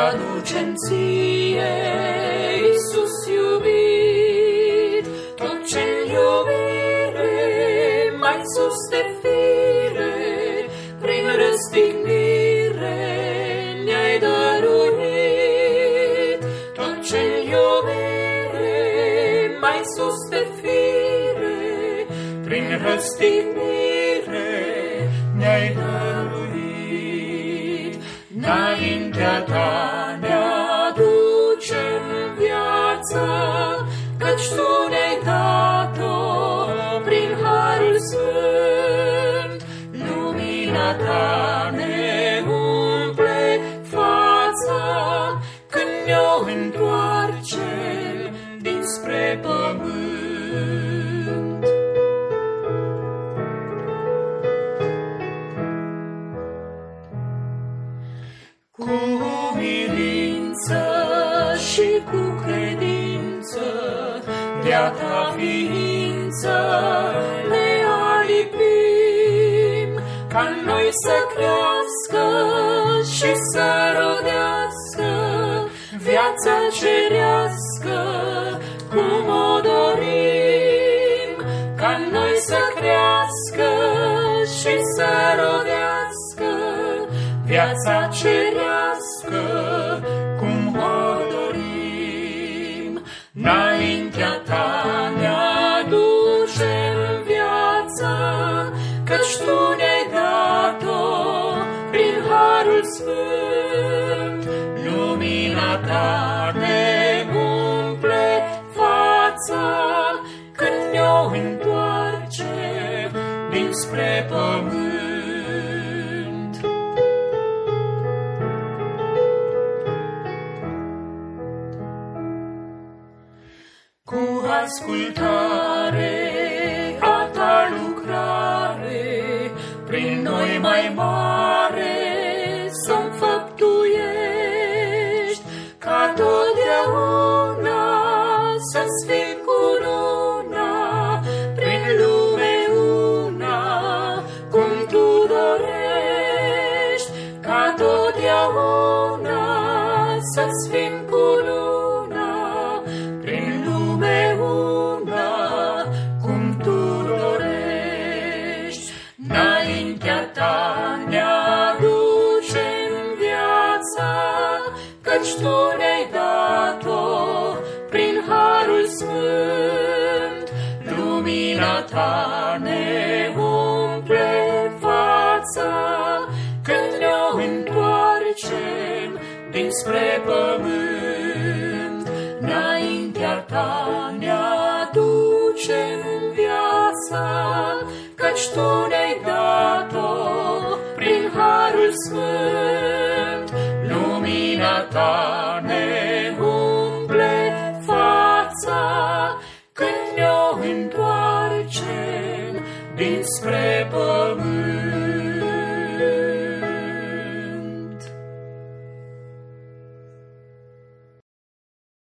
aducem ție, Iisus iubit, tot ce-n iubire, mai sus de fire, prin răstignire ne-ai dăruit. Tot ce-n iubire, mai sus de fire, prin răstignire ne-ai dăruit. Înaintea ta ne aducem viața, căci tu ne-ai dat-o prin Harul Sfânt. Lumina ta ne umple fața, când ne-o întoarcem dinspre pământ. Cu umilință și cu credință, de-a ta ființă ne alipim, ca noi să crească și să rodească viața cerească, cum o dorim. Ca noi să crească și să rodească viața cerească, cum o dorim. Înaintea ta ne aducem viața, căci tu ne-ai dat-o prin Harul Sfânt. Lumina ta ne umple fața, când ne-o întoarcem dinspre pământ. Cu ascultare a ta lucrare, prin noi mai mare să-mi făptuiești, ca totdeauna să-ți fim cu luna, prin lume una, cum tu dorești, ca totdeauna să-ți fim cu luna, prin lume una, cum tu dorești. Înaintea ta ne aducem viața, căci tu ne-ai dat-o prin Harul Sfânt. Lumina ta ne umple fața, când ne-o întoarcem dinspre pământ. Înaintea ta ne aducem viața, căci tu ne-ai dat-o prin Harul Sfânt. Lumina ta ne umple fața, când ne-o întoarcem dinspre